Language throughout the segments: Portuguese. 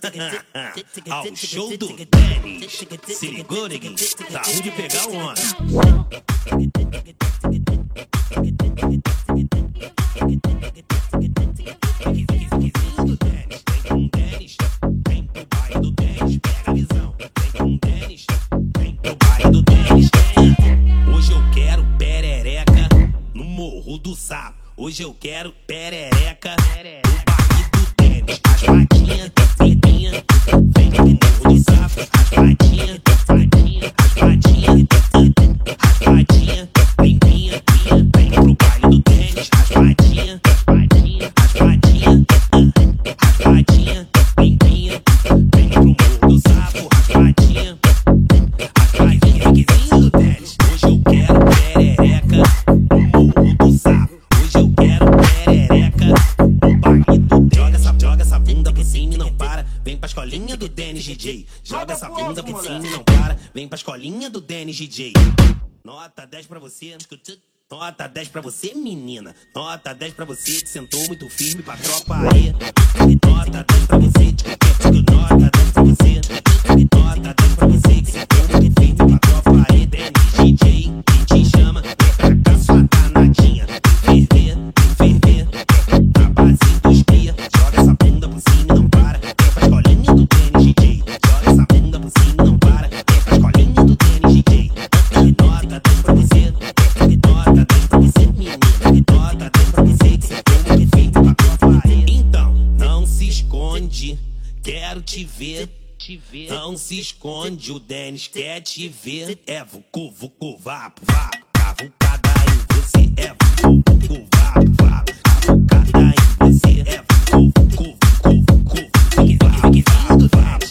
Ao show do Denis. Se ligou, neguinho? Tá ruim de pegar o homem. Vem pro baile do Denis, pega a visão. Vem com o Denis, vem pro baile do Denis. Hoje eu quero perereca no Morro do Sapo. Hoje eu quero perereca no baile do Denis. As patinhas, fedinha, vem pro Morro do Sapo. As patinhas, as patinhas, as patinhas, vem pro baile do Denis. As patinhas, as patinhas, as patinhas, vem pro Morro do Sapo. As patinhas, requisinho do Denis. Hoje eu quero perereca no Morro do Sapo. Hoje eu quero perereca no baile do Denis. Joga essa bunda por cima e não para. Vem pra escolinha do Denis DJ. Joga essa bunda por cima e não para. Vem pra escolinha do Denis DJ. Nota 10 pra você. Nota 10 pra você, menina. Nota 10 pra você que sentou muito firme pra tropa aí. Nota 10 pra você. Nota 10 pra você. Nota 10 pra você que sentou muito firme pra tropa aí. Denis DJ, quem te chama? Vem pra cá, sua danadinha. Ferver, na base dos cria. Joga essa bunda por cima e não para. Vem pra escolinha do Denis DJ. Joga essa bunda por cima e não para. Vem pra escolinha do Denis DJ. Nota 10 pra você. Nota 10 pra você, menina. Nota 10 pra você que sentou muito firme pra tropa aí. Então, não se esconde, quero te ver. Não se esconde, o Denis quer te ver. É vucu, vapo, cavucada em você. É vucu, vapo, cavucada em você. É vucu, vapo, vapo,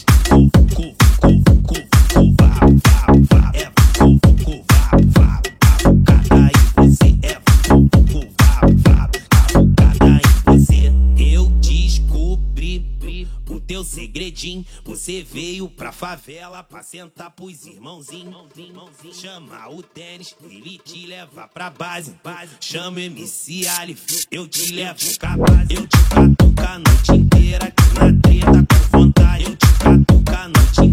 é vucu, vapo, cavucada em você. É vucu, vapo, cavucada em você. Eu descobri o teu segredinho. Você veio pra favela pra sentar pros irmãozinhos. Chama o Denis, ele te leva pra base. Chama o MC Alif, eu te levo capaz. Eu te catuco a noite inteira, que na treta com vontade. Eu te catuco a noite inteira.